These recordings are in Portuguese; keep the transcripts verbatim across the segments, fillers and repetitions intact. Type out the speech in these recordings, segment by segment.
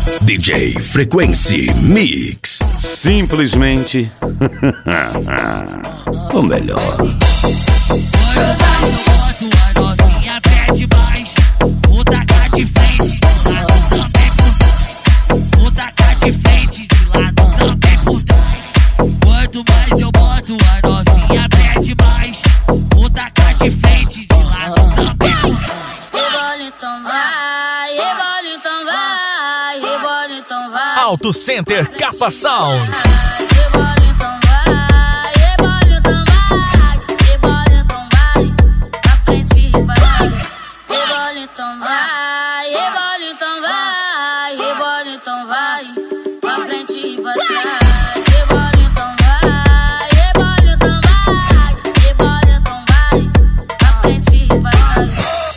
D J Frequency Mix. Simplesmente o melhor. Novinha pede mais, vou tacar de frente, de lado também por vou tacar de frente, de lado também por trás. Quanto mais eu boto, a novinha pede mais, vou tacar de frente, de lado também por trás. Rebola então vai, rebola então vai, rebola então vai. Auto Center Capa Sound. Rebola então vai, rebola então vai, rebola então vai, pra frente e pra trás. Rebola então vai, rebola então vai, rebola então vai, pra frente e pra trás. Rebola então vai, rebola então vai, rebola então vai, pra frente e pra trás.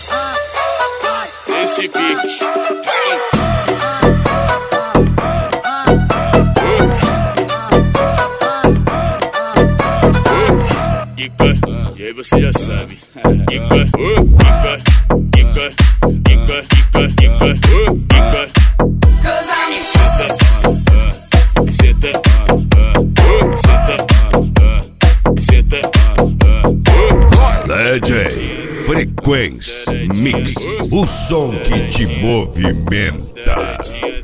Esse beat. E aí você já sabe. Quica, quica, quica, quica, quica, quica, quica. Senta, senta, senta. D J Frequency Mix. O som que te movimenta.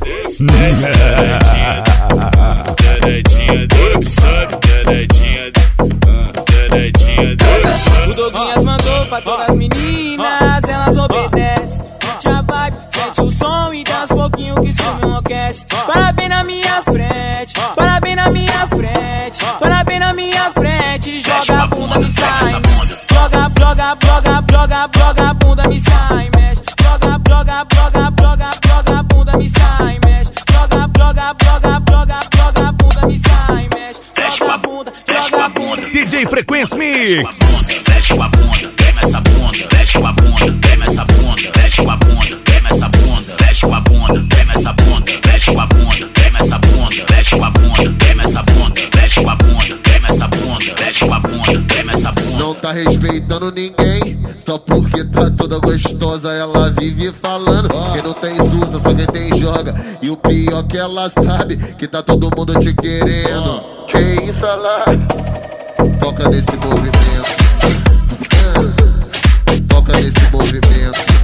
Dadadinha, dorme, sobe, dadadinha, dadadinha, dorme, sobe. O Douglas mandou pra todas as meninas, elas obedecem. Curte a vibe, sente o som e dança um pouquinho que isso me enlouquece. Parabéns na minha frente, parabéns na minha frente, parabéns na minha frente. Joga a bunda, me sai. Joga, joga, joga, joga, joga a bunda, me sai, mexe. Joga, joga, joga, joga, joga a bunda, me sai, mexe. Joga, joga, joga, joga, joga a bunda, me sai, mexe. Joga a bunda, joga a bunda. D J Frequency Mix. Mexe com a bunda, queima essa bunda, mexe com a bunda, queima essa bunda, mexe com a bunda, queima essa bunda, mexe com a bunda, queima essa bunda, mexe com a bunda, queima essa bunda, mexe com a bunda, queima essa bunda, mexe com a bunda, queima essa bunda, mexe com a bunda, queima essa bunda. Não tá respeitando ninguém, só porque tá toda gostosa ela vive falando. Quem não tem surta, só quem tem joga. E o pior que ela sabe, que tá todo mundo te querendo. Que isso lá? Foca nesse movimento, foca nesse movimento.